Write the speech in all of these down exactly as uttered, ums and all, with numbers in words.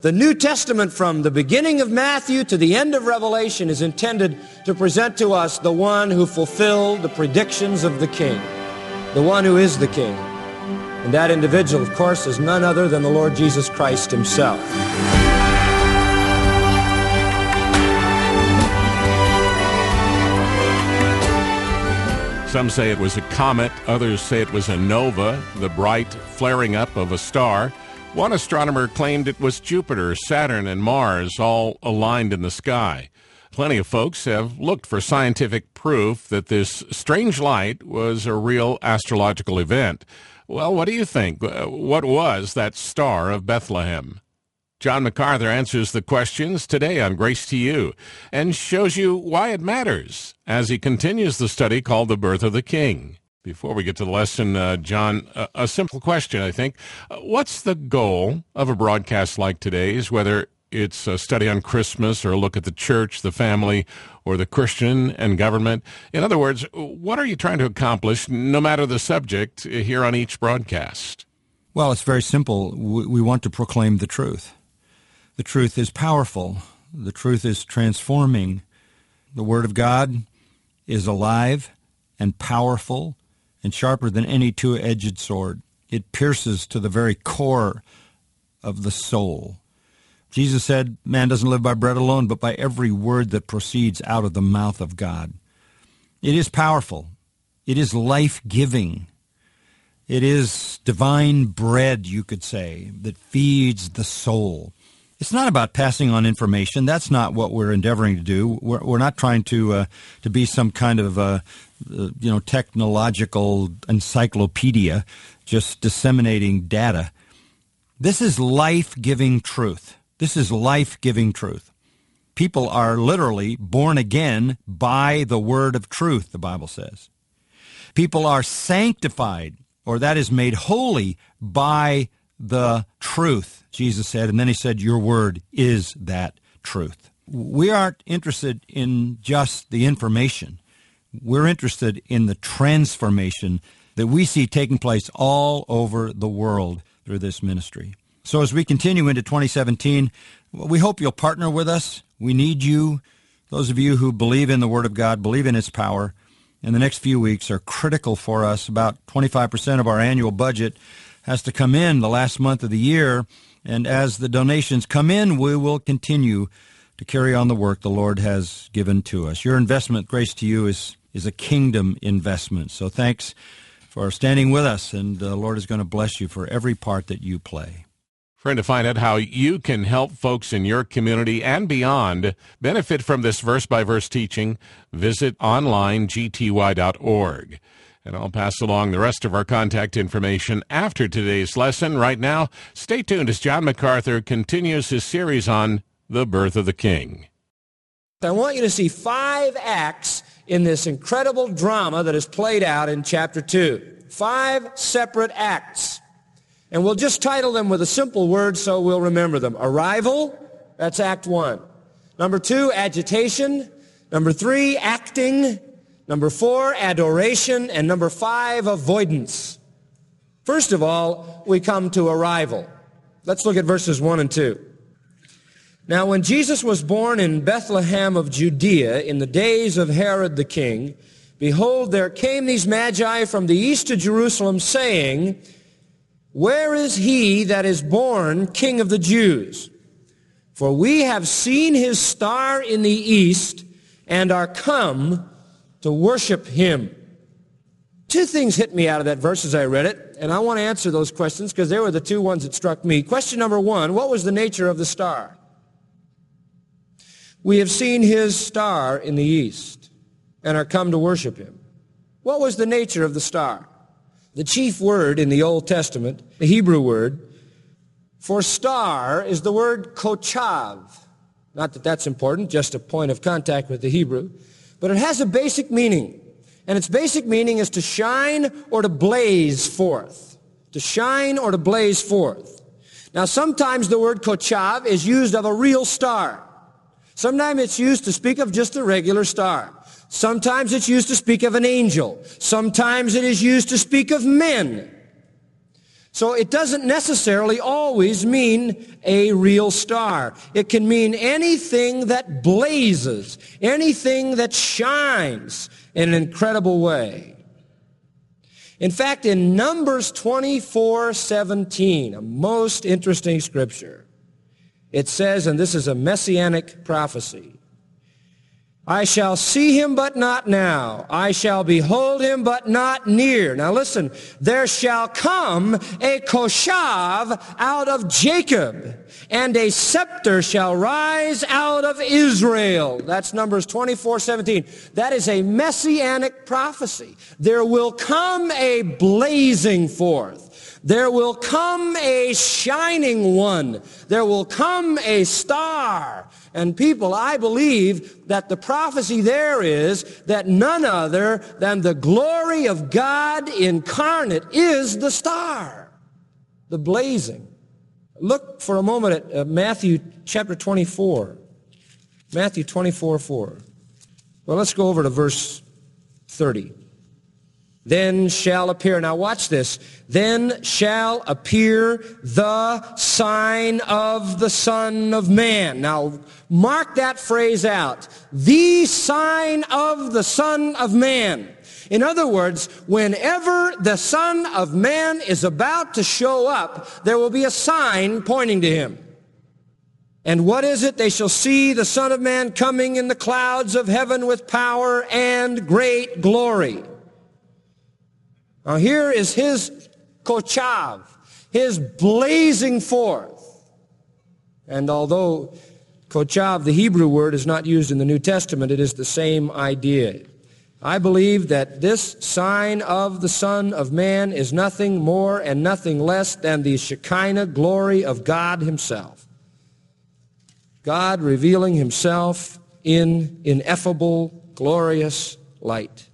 The New Testament, from the beginning of Matthew to the end of Revelation, is intended to present to us the one who fulfilled the predictions of the King, the one who is the King. And that individual, of course, is none other than the Lord Jesus Christ himself. Some say it was a comet, others say it was a nova, the bright flaring up of a star. One astronomer claimed it was Jupiter, Saturn, and Mars all aligned in the sky. Plenty of folks have looked for scientific proof that this strange light was a real astrological event. Well, what do you think? What was that Star of Bethlehem? John MacArthur answers the questions today on Grace to You and shows you why it matters as he continues the study called The Birth of the King. Before we get to the lesson, uh, John, a, a simple question, I think. Uh, what's the goal of a broadcast like today's, whether it's a study on Christmas or a look at the church, the family, or the Christian and government? In other words, what are you trying to accomplish, no matter the subject, here on each broadcast? Well, it's very simple. We, we want to proclaim the truth. The truth is powerful. The truth is transforming. The Word of God is alive and powerful and sharper than any two-edged sword. It pierces to the very core of the soul. Jesus said, man doesn't live by bread alone, but by every word that proceeds out of the mouth of God. It is powerful. It is life-giving. It is divine bread, you could say, that feeds the soul. It's not about passing on information. That's not what we're endeavoring to do. We're, we're not trying to uh, to be some kind of uh, uh, you know technological encyclopedia, just disseminating data. This is life-giving truth. This is life-giving truth. People are literally born again by the word of truth, the Bible says. People are sanctified, or that is made holy, by the truth, Jesus said. And then he said, your word is that truth. We aren't interested in just the information. We're interested in the transformation that we see taking place all over the world through this ministry. So as we continue into twenty seventeen, we hope you'll partner with us. We need you. Those of you who believe in the Word of God, believe in its power, in the next few weeks are critical for us. About twenty-five percent of our annual budget has to come in the last month of the year, and as the donations come in, we will continue to carry on the work the Lord has given to us. Your investment, Grace to You, is, is a kingdom investment. So thanks for standing with us, and the Lord is going to bless you for every part that you play. Friend, to find out how you can help folks in your community and beyond benefit from this verse-by-verse teaching, visit online g t y dot org. And I'll pass along the rest of our contact information after today's lesson. Right now, stay tuned as John MacArthur continues his series on the birth of the King. I want you to see five acts in this incredible drama that is played out in chapter two. Five separate acts. And we'll just title them with a simple word so we'll remember them. Arrival, that's act one. Number two, agitation. Number three, acting. Number four, adoration. And number five, avoidance. First of all, we come to arrival. Let's look at verses one and two. Now, when Jesus was born in Bethlehem of Judea in the days of Herod the king, behold, there came these magi from the east to Jerusalem, saying, where is he that is born King of the Jews? For we have seen his star in the east and are come to worship him. Two things hit me out of that verse as I read it, and I want to answer those questions because they were the two ones that struck me. Question number one, what was the nature of the star? We have seen his star in the east and are come to worship him. What was the nature of the star? The chief word in the Old Testament, the Hebrew word, for star is the word kochav. Not that that's important, just a point of contact with the Hebrew. But it has a basic meaning. And its basic meaning is to shine or to blaze forth. To shine or to blaze forth. Now sometimes the word kochav is used of a real star. Sometimes it's used to speak of just a regular star. Sometimes it's used to speak of an angel. Sometimes it is used to speak of men. So it doesn't necessarily always mean a real star. It can mean anything that blazes, anything that shines in an incredible way. In fact, in Numbers twenty-four seventeen, a most interesting scripture, it says, and this is a messianic prophecy, I shall see him, but not now. I shall behold him, but not near. Now listen, there shall come a koshav out of Jacob, and a scepter shall rise out of Israel. That's Numbers twenty-four seventeen. That is a messianic prophecy. There will come a blazing forth. There will come a shining one. There will come a star. And people, I believe that the prophecy there is that none other than the glory of God incarnate is the star, the blazing. Look for a moment at uh, Matthew chapter twenty-four. Matthew twenty-four four. Well, let's go over to verse thirty. Then shall appear, now watch this, then shall appear the sign of the Son of Man. Now mark that phrase out. The sign of the Son of Man. In other words, whenever the Son of Man is about to show up, there will be a sign pointing to him. And what is it? They shall see the Son of Man coming in the clouds of heaven with power and great glory. Now here is his kochav, his blazing forth. And although kochav, the Hebrew word, is not used in the New Testament, it is the same idea. I believe that this sign of the Son of Man is nothing more and nothing less than the Shekinah glory of God himself. God revealing himself in ineffable, glorious light.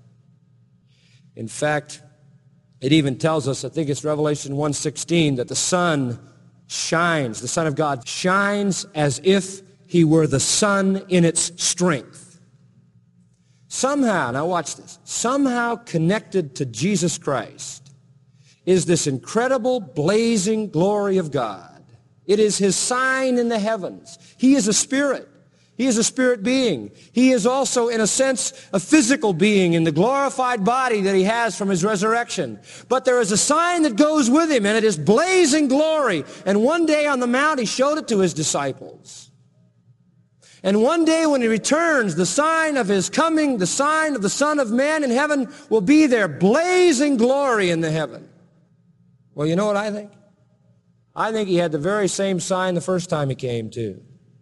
In fact, it even tells us, I think it's Revelation one sixteen, that the sun shines, the Son of God shines as if he were the sun in its strength. Somehow, now watch this, somehow connected to Jesus Christ is this incredible blazing glory of God. It is his sign in the heavens. He is a spirit. He is a spirit being. He is also, in a sense, a physical being in the glorified body that he has from his resurrection. But there is a sign that goes with him, and it is blazing glory. And one day on the mount, he showed it to his disciples. And one day when he returns, the sign of his coming, the sign of the Son of Man in heaven will be there, blazing glory in the heaven. Well, you know what I think? I think he had the very same sign the first time he came, too.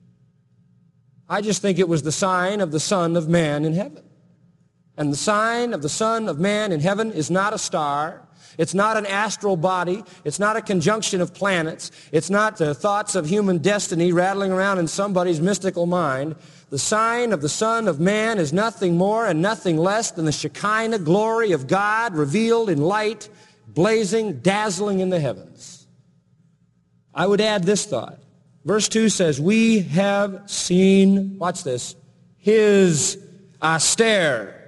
I just think it was the sign of the Son of Man in heaven. And the sign of the Son of Man in heaven is not a star. It's not an astral body. It's not a conjunction of planets. It's not the thoughts of human destiny rattling around in somebody's mystical mind. The sign of the Son of Man is nothing more and nothing less than the Shekinah glory of God revealed in light, blazing, dazzling in the heavens. I would add this thought. Verse two says, we have seen, watch this, his austere,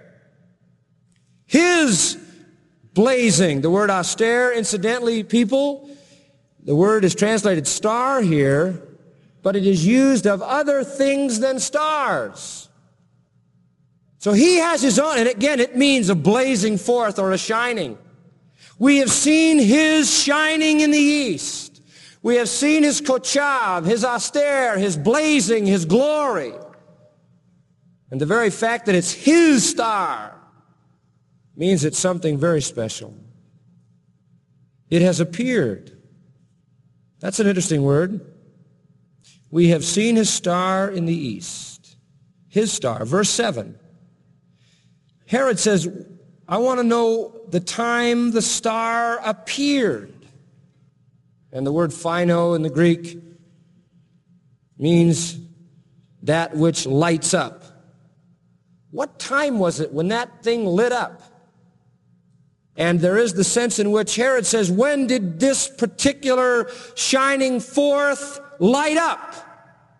his blazing. The word austere, incidentally, people, the word is translated star here, but it is used of other things than stars. So he has his own, and again, it means a blazing forth or a shining. We have seen his shining in the east. We have seen his kochav, his austere, his blazing, his glory. And the very fact that it's his star means it's something very special. It has appeared. That's an interesting word. We have seen his star in the east. His star. Verse seven. Herod says, I want to know the time the star appeared. And the word phino in the Greek means that which lights up. What time was it when that thing lit up? And there is the sense in which Herod says, when did this particular shining forth light up?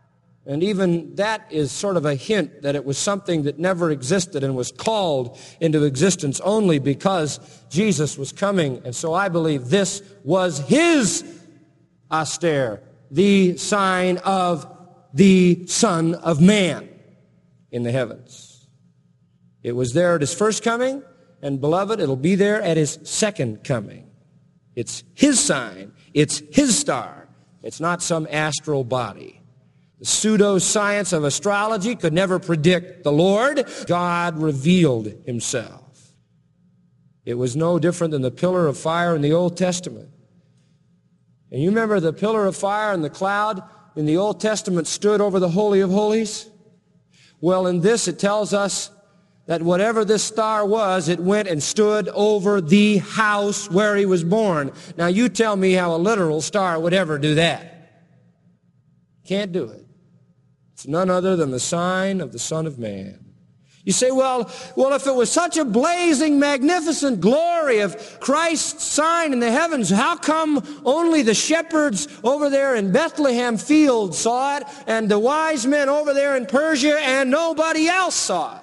And even that is sort of a hint that it was something that never existed and was called into existence only because Jesus was coming. And so I believe this was his aster, the sign of the Son of Man in the heavens. It was there at his first coming, and beloved, it'll be there at his second coming. It's his sign. It's his star. It's not some astral body. The pseudoscience of astrology could never predict the Lord. God revealed himself. It was no different than the pillar of fire in the Old Testament. And you remember the pillar of fire and the cloud in the Old Testament stood over the Holy of Holies? Well, in this it tells us that whatever this star was, it went and stood over the house where he was born. Now you tell me how a literal star would ever do that. Can't do it. It's none other than the sign of the Son of Man. You say, well, well, if it was such a blazing, magnificent glory of Christ's sign in the heavens, how come only the shepherds over there in Bethlehem field saw it, and the wise men over there in Persia, and nobody else saw it?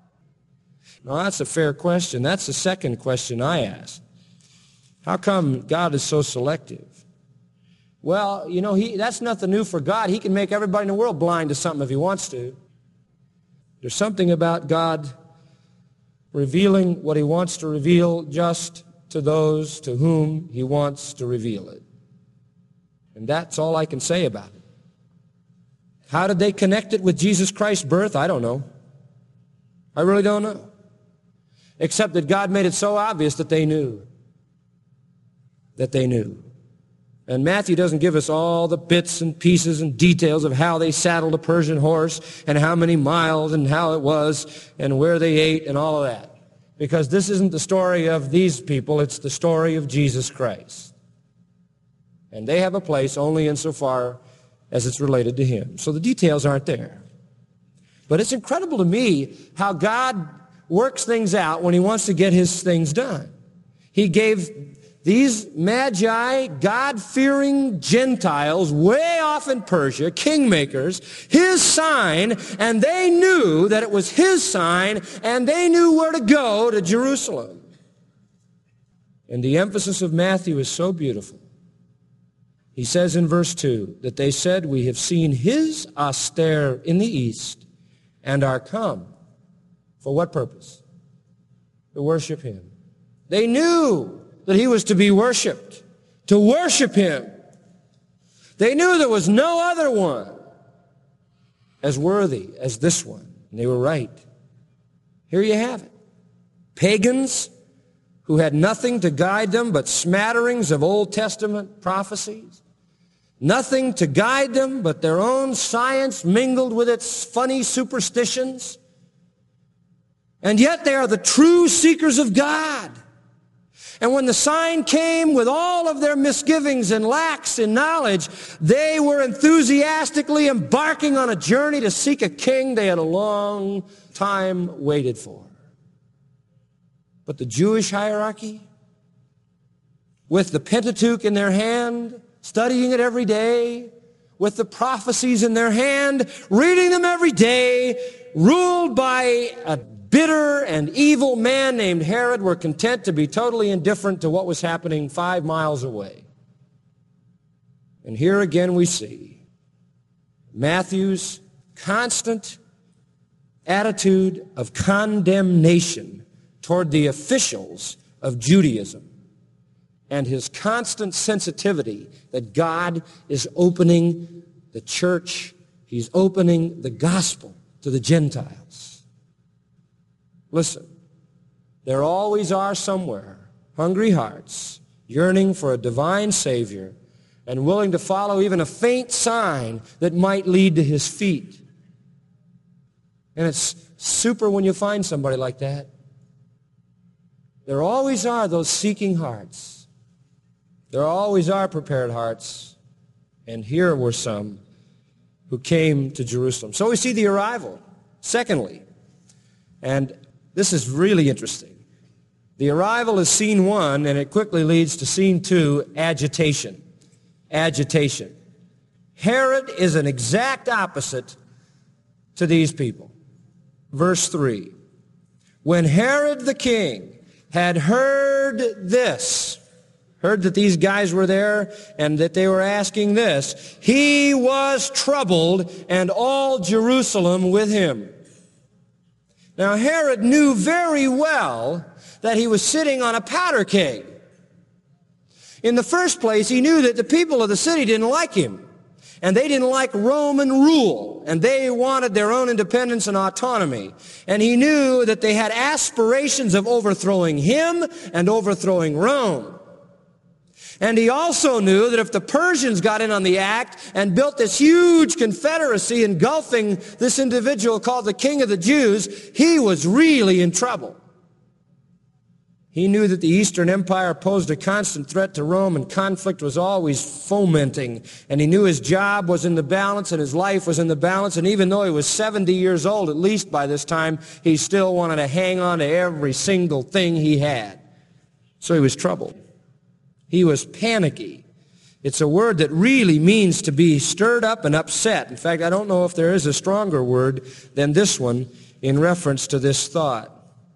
Now, that's a fair question. That's the second question I ask. How come God is so selective? Well, you know, he, that's nothing new for God. He can make everybody in the world blind to something if he wants to. There's something about God revealing what he wants to reveal just to those to whom he wants to reveal it. And that's all I can say about it. How did they connect it with Jesus Christ's birth? I don't know. I really don't know. Except that God made it so obvious that they knew. That they knew. And Matthew doesn't give us all the bits and pieces and details of how they saddled a Persian horse and how many miles and how it was and where they ate and all of that. Because this isn't the story of these people, it's the story of Jesus Christ. And they have a place only insofar as it's related to him. So the details aren't there. But it's incredible to me how God works things out when he wants to get his things done. He gave these magi, God-fearing Gentiles way off in Persia, kingmakers, his sign, and they knew that it was his sign, and they knew where to go to Jerusalem. And the emphasis of Matthew is so beautiful. He says in verse two that they said, "We have seen his aster in the east and are come." For what purpose? To worship him. They knew that he was to be worshiped, to worship him. They knew there was no other one as worthy as this one. And they were right. Here you have it. Pagans who had nothing to guide them but smatterings of Old Testament prophecies. Nothing to guide them but their own science mingled with its funny superstitions. And yet they are the true seekers of God. And when the sign came with all of their misgivings and lacks in knowledge, they were enthusiastically embarking on a journey to seek a king they had a long time waited for. But the Jewish hierarchy, with the Pentateuch in their hand, studying it every day, with the prophecies in their hand, reading them every day, ruled by a bitter and evil man named Herod, were content to be totally indifferent to what was happening five miles away. And here again we see Matthew's constant attitude of condemnation toward the officials of Judaism and his constant sensitivity that God is opening the church, he's opening the gospel to the Gentiles. Listen, there always are somewhere hungry hearts yearning for a divine Savior and willing to follow even a faint sign that might lead to his feet. And it's super when you find somebody like that. There always are those seeking hearts. There always are prepared hearts. And here were some who came to Jerusalem. So we see the arrival. Secondly, and this is really interesting. The arrival is scene one, and it quickly leads to scene two, agitation. Agitation. Herod is an exact opposite to these people. Verse three. When Herod the king had heard this, heard that these guys were there and that they were asking this, he was troubled, and all Jerusalem with him. Now Herod knew very well that he was sitting on a powder keg. In the first place, he knew that the people of the city didn't like him, and they didn't like Roman rule, and they wanted their own independence and autonomy. And he knew that they had aspirations of overthrowing him and overthrowing Rome. And he also knew that if the Persians got in on the act and built this huge confederacy engulfing this individual called the King of the Jews, he was really in trouble. He knew that the Eastern Empire posed a constant threat to Rome, and conflict was always fomenting. And he knew his job was in the balance and his life was in the balance. And even though he was seventy years old, at least by this time, he still wanted to hang on to every single thing he had. So he was troubled. He was panicky. It's a word that really means to be stirred up and upset. In fact, I don't know if there is a stronger word than this one in reference to this thought.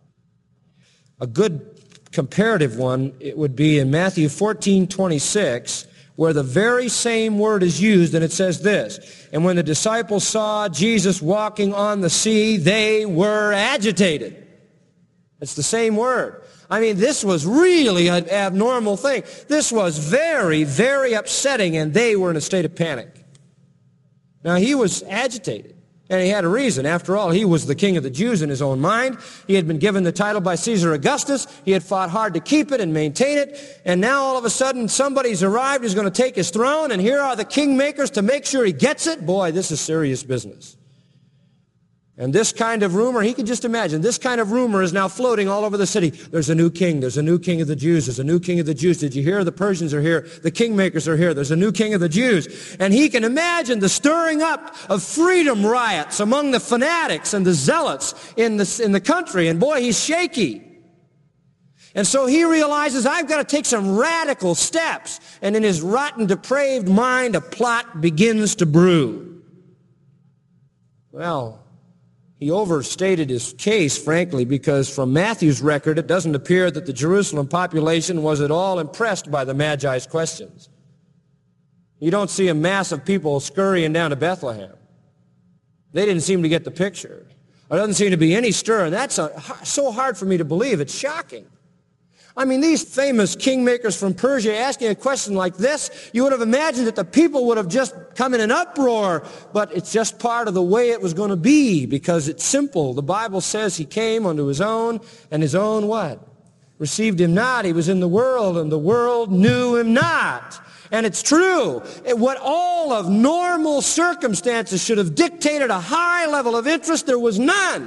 A good comparative one, it would be in Matthew fourteen twenty-six, where the very same word is used, and it says this, and when the disciples saw Jesus walking on the sea, they were agitated. It's the same word. I mean, this was really an abnormal thing. This was very, very upsetting, and they were in a state of panic. Now, he was agitated, and he had a reason. After all, he was the king of the Jews in his own mind. He had been given the title by Caesar Augustus. He had fought hard to keep it and maintain it, and now all of a sudden somebody's arrived who's going to take his throne, and here are the kingmakers to make sure he gets it. Boy, this is serious business. And this kind of rumor, he could just imagine, this kind of rumor is now floating all over the city. There's a new king. There's a new king of the Jews. There's a new king of the Jews. Did you hear? The Persians are here. The kingmakers are here. There's a new king of the Jews. And he can imagine the stirring up of freedom riots among the fanatics and the zealots in the, in the country. And boy, he's shaky. And so he realizes, I've got to take some radical steps. And in his rotten, depraved mind, a plot begins to brew. Well, he overstated his case, frankly, because from Matthew's record, it doesn't appear that the Jerusalem population was at all impressed by the Magi's questions. You don't see a mass of people scurrying down to Bethlehem. They didn't seem to get the picture. There doesn't seem to be any stir, and that's a, so hard for me to believe. It's shocking. I mean, these famous kingmakers from Persia asking a question like this, you would have imagined that the people would have just come in an uproar, but it's just part of the way it was going to be, because it's simple. The Bible says he came unto his own, and his own what? Received him not. He was in the world, and the world knew him not. And it's true. What all of normal circumstances should have dictated a high level of interest, there was none.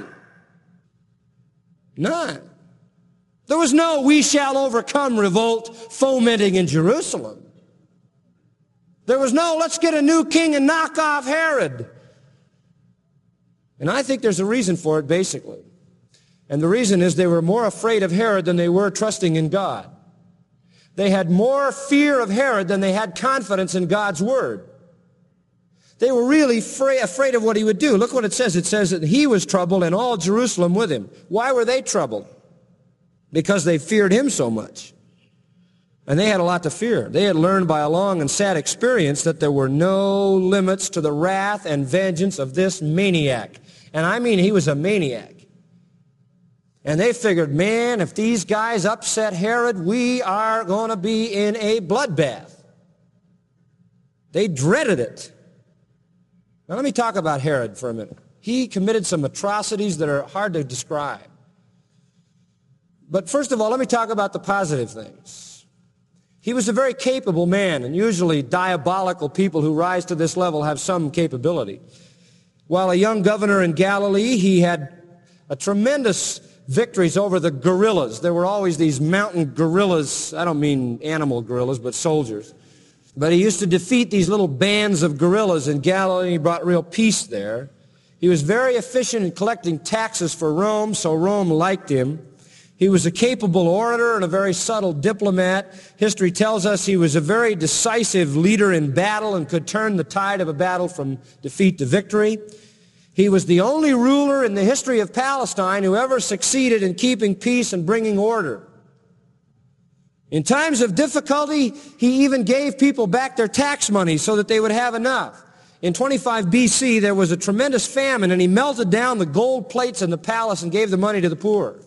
None. There was no we shall overcome revolt fomenting in Jerusalem. There was no let's get a new king and knock off Herod. And I think there's a reason for it, basically. And the reason is they were more afraid of Herod than they were trusting in God. They had more fear of Herod than they had confidence in God's word. They were really fra- afraid of what he would do. Look what it says. It says that he was troubled and all Jerusalem with him. Why were they troubled? Because they feared him so much. And they had a lot to fear. They had learned by a long and sad experience that there were no limits to the wrath and vengeance of this maniac. And I mean, he was a maniac. And they figured, man, if these guys upset Herod, we are going to be in a bloodbath. They dreaded it. Now let me talk about Herod for a minute. He committed some atrocities that are hard to describe. But first of all, let me talk about the positive things. He was a very capable man, and usually diabolical people who rise to this level have some capability. While a young governor in Galilee, he had a tremendous victories over the guerrillas. There were always these mountain guerrillas. I don't mean animal guerrillas, but soldiers. But he used to defeat these little bands of guerrillas in Galilee. He brought real peace there. He was very efficient in collecting taxes for Rome, so Rome liked him. He was a capable orator and a very subtle diplomat. History tells us he was a very decisive leader in battle and could turn the tide of a battle from defeat to victory. He was the only ruler in the history of Palestine who ever succeeded in keeping peace and bringing order. In times of difficulty, he even gave people back their tax money so that they would have enough. In twenty-five B C, there was a tremendous famine, and he melted down the gold plates in the palace and gave the money to the poor.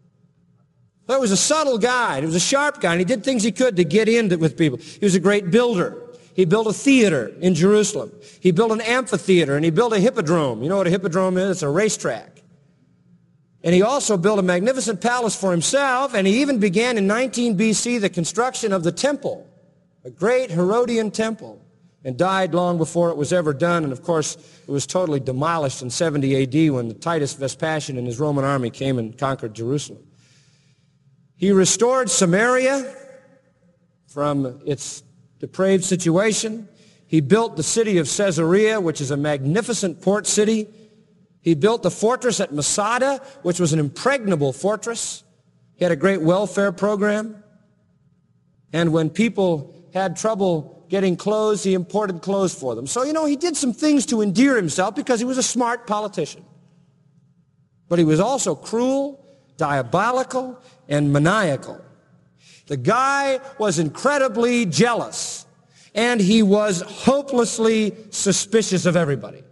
He was a subtle guy. He was a sharp guy, and he did things he could to get in with people. He was a great builder. He built a theater in Jerusalem. He built an amphitheater, and he built a hippodrome. You know what a hippodrome is? It's a racetrack. And he also built a magnificent palace for himself, and he even began in nineteen B C the construction of the temple, a great Herodian temple, and died long before it was ever done. And, of course, it was totally demolished in seventy A D when Titus Vespasian and his Roman army came and conquered Jerusalem. He restored Samaria from its depraved situation. He built the city of Caesarea, which is a magnificent port city. He built the fortress at Masada, which was an impregnable fortress. He had a great welfare program. And when people had trouble getting clothes, he imported clothes for them. So, you know, he did some things to endear himself because he was a smart politician. But he was also cruel, diabolical, and maniacal. The guy was incredibly jealous, and he was hopelessly suspicious of everybody.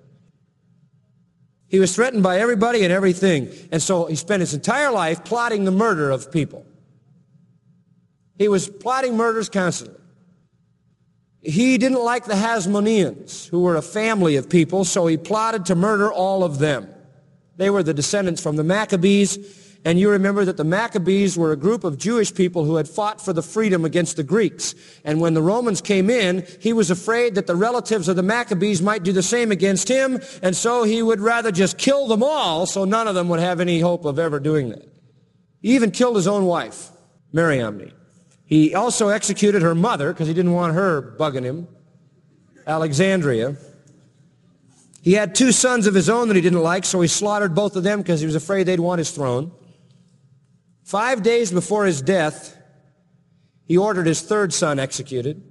He was threatened by everybody and everything, and so he spent his entire life plotting the murder of people. He was plotting murders constantly. He didn't like the Hasmoneans, who were a family of people, so he plotted to murder all of them. They were the descendants from the Maccabees. And you remember that the Maccabees were a group of Jewish people who had fought for the freedom against the Greeks. And when the Romans came in, he was afraid that the relatives of the Maccabees might do the same against him, and so he would rather just kill them all so none of them would have any hope of ever doing that. He even killed his own wife, Mariamne. He also executed her mother because he didn't want her bugging him, Alexandria. He had two sons of his own that he didn't like, so he slaughtered both of them because he was afraid they'd want his throne. Five days before his death, he ordered his third son executed.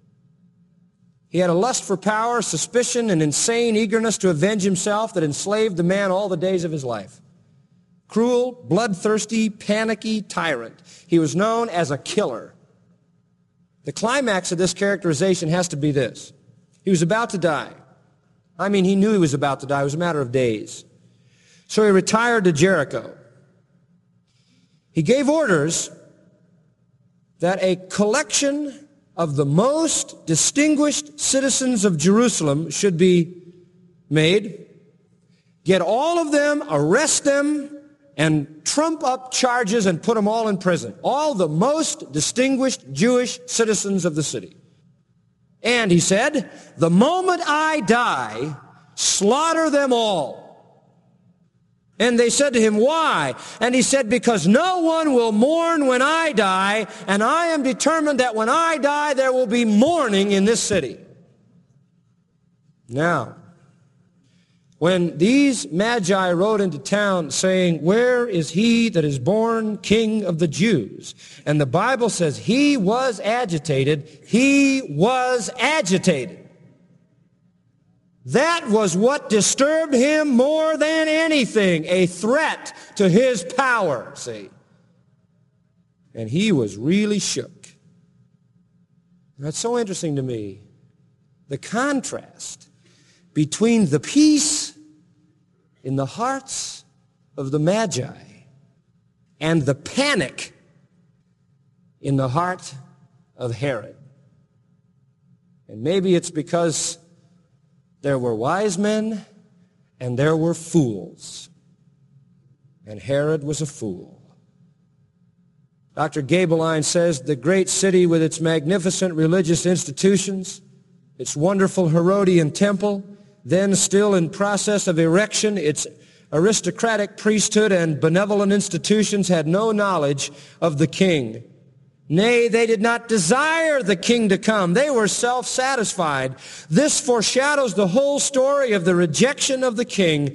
He had a lust for power, suspicion, and insane eagerness to avenge himself that enslaved the man all the days of his life. Cruel, bloodthirsty, panicky tyrant. He was known as a killer. The climax of this characterization has to be this. He was about to die. I mean, he knew he was about to die. It was a matter of days. So he retired to Jericho. He gave orders that a collection of the most distinguished citizens of Jerusalem should be made, get all of them, arrest them, and trump up charges and put them all in prison. All the most distinguished Jewish citizens of the city. And he said, the moment I die, slaughter them all. And they said to him, why? And he said, because no one will mourn when I die, and I am determined that when I die, there will be mourning in this city. Now, when these magi rode into town saying, where is he that is born King of the Jews? And the Bible says he was agitated. He was agitated. That was what disturbed him more than anything, a threat to his power, see. And he was really shook. That's so interesting to me, the contrast between the peace in the hearts of the Magi and the panic in the heart of Herod. And maybe it's because there were wise men and there were fools. And Herod was a fool. Doctor Gabeline says the great city with its magnificent religious institutions, its wonderful Herodian temple, then still in process of erection, its aristocratic priesthood and benevolent institutions had no knowledge of the king. Nay, they did not desire the king to come. They were self-satisfied. This foreshadows the whole story of the rejection of the king.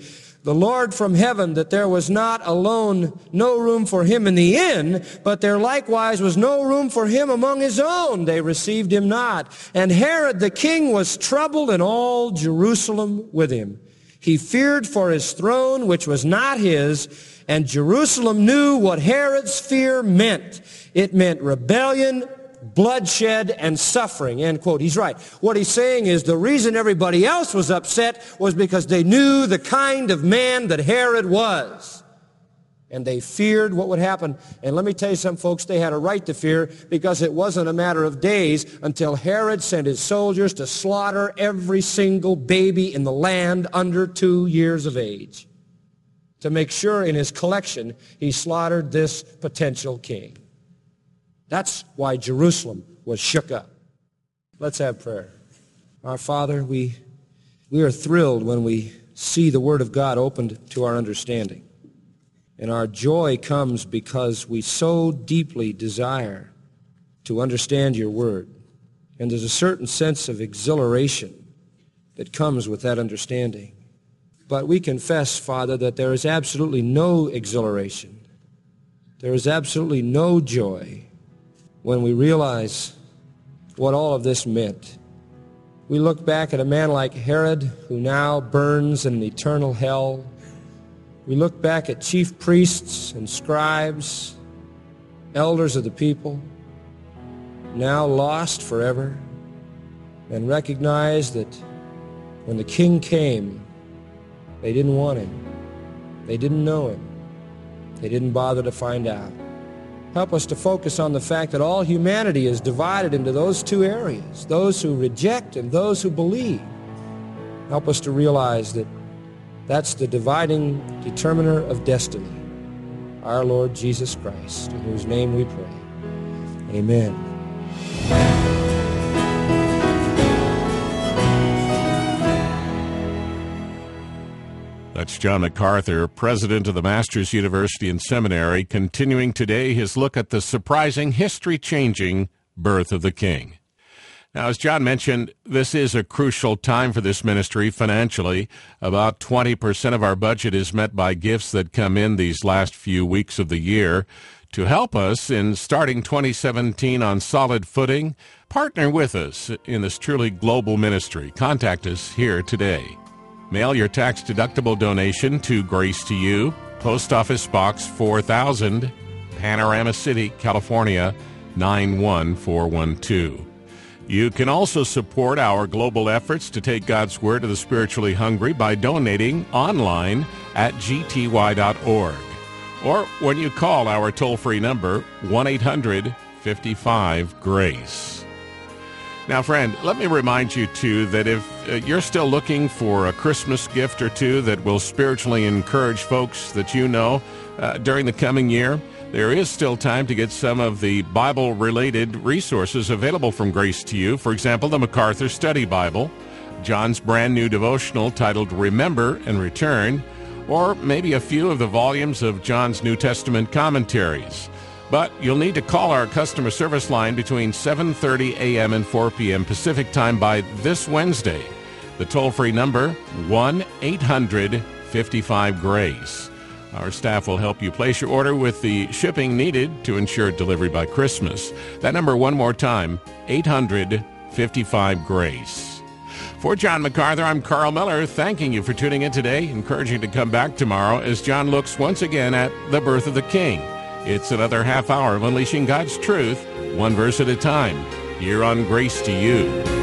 the Lord from heaven, that there was not alone no room for him in the inn, but there likewise was no room for him among his own. They received him not. And Herod the king was troubled, and all Jerusalem with him. He feared for his throne, which was not his, and Jerusalem knew what Herod's fear meant. It meant rebellion, bloodshed, and suffering, end quote. He's right. What he's saying is the reason everybody else was upset was because they knew the kind of man that Herod was. And they feared what would happen. And let me tell you something, folks, they had a right to fear, because it wasn't a matter of days until Herod sent his soldiers to slaughter every single baby in the land under two years of age, to make sure in his collection he slaughtered this potential king. That's why Jerusalem was shook up. Let's have prayer. Our Father, we, we are thrilled when we see the Word of God opened to our understanding. And our joy comes because we so deeply desire to understand your Word. And there's a certain sense of exhilaration that comes with that understanding. But we confess, Father, that there is absolutely no exhilaration. There is absolutely no joy when we realize what all of this meant. We look back at a man like Herod, who now burns in an eternal hell. We look back at chief priests and scribes, elders of the people, now lost forever, and recognize that when the king came, they didn't want him. They didn't know him. They didn't bother to find out. Help us to focus on the fact that all humanity is divided into those two areas, those who reject and those who believe. Help us to realize that that's the dividing determiner of destiny, our Lord Jesus Christ, in whose name we pray. Amen. That's John MacArthur, president of the Masters University and Seminary, continuing today his look at the surprising, history-changing birth of the King. Now, as John mentioned, this is a crucial time for this ministry financially. About twenty percent of our budget is met by gifts that come in these last few weeks of the year. To help us in starting twenty seventeen on solid footing, partner with us in this truly global ministry. Contact us here today. Mail your tax-deductible donation to Grace to You, Post Office Box four thousand, Panorama City, California, nine one four one two. You can also support our global efforts to take God's Word to the spiritually hungry by donating online at g t y dot org. Or when you call our toll-free number, one eight hundred, five five, GRACE. Now, friend, let me remind you, too, that if uh, you're still looking for a Christmas gift or two that will spiritually encourage folks that you know uh, during the coming year, there is still time to get some of the Bible-related resources available from Grace to You. For example, the MacArthur Study Bible, John's brand new devotional titled Remember and Return, or maybe a few of the volumes of John's New Testament commentaries. But you'll need to call our customer service line between seven thirty a.m. and four p.m. Pacific Time by this Wednesday. The toll-free number, one eight hundred, five five, GRACE. Our staff will help you place your order with the shipping needed to ensure delivery by Christmas. That number one more time, eight hundred, five five, GRACE. For John MacArthur, I'm Carl Miller, thanking you for tuning in today, encouraging you to come back tomorrow as John looks once again at the birth of the King. It's another half hour of unleashing God's truth, one verse at a time, here on Grace to You.